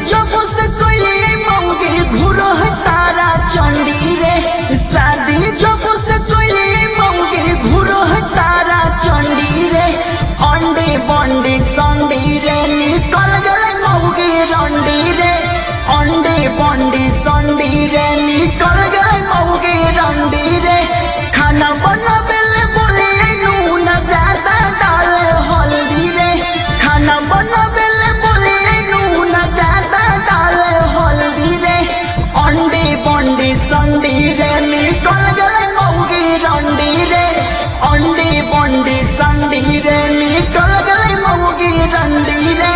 जब से कोई मौगी घुरो है तारा चंडी रे, शादी जब से कोई मौगी घुरो है तारा चंडी रे, अंडे बंडी संडी रे निकल गए मौगी रंडी रे, अंडे बंडी संडी रे निकल गए मौगी रंडी रे। खाना बनाबेले बोले नून ज्यादा डाले हल्दी रे, खाना बनाबेले बोले नून ज्यादा डाले हल्दी रे, अंडे बंडी संडी रे निकल गए मौगी रंडी रे, अंडे बंडी संडी रे निकल गए मौगी रंडी रे।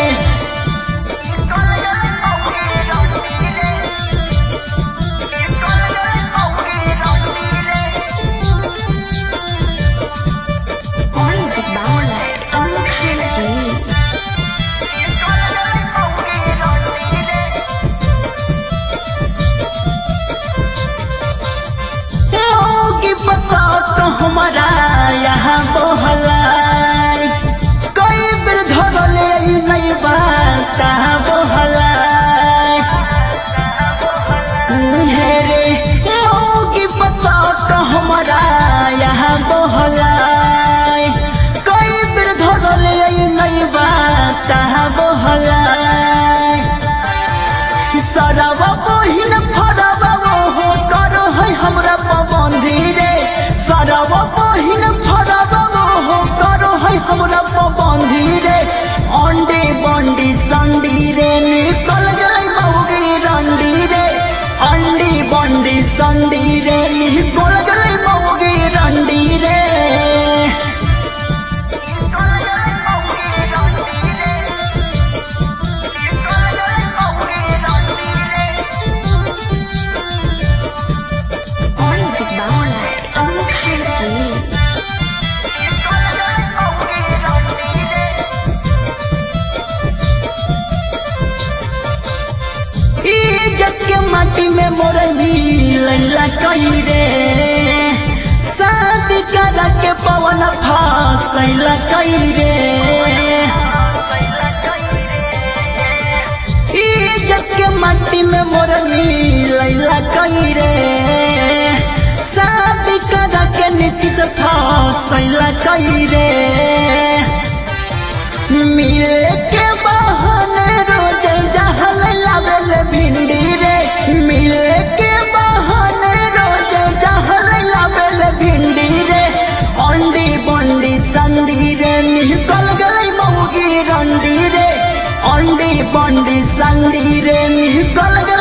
हमारा यहाँ बोहलाई कई बेर धरले नहीं बात बोहलाई हेरे मौगी बता तो हमारा यहाँ बोहलाई कई बेर धरले नहीं बात बोहलाई। सरवा बहिन फरवा हो करो है हमरा पाबंदी रे, सरवा बहिन फरवा हो करो है हमरा पाबंदी रे, अंडे बंडी संडी रे निकल गए मौगी रंडी रे, अंडे बंडी संडी रे निकल गए मौगी रंडी रे। इज्जत के माटी में मोरनी लैला कई रे, शादी करा के पवन फासैला कई रे, इज्जत के माटी में मोरनी लैला कई रे, शादी करा के नीति से फासैला कई रे। मिले के बहाने रोज जहल लावेल भिंडी रे, मिले के बहाने रोज जहल लावेल भिंडी रे, अंडी बंडी संडी रे निकल गई मौगी रंडी रे, अंडी बंडी संडी रे निकल गई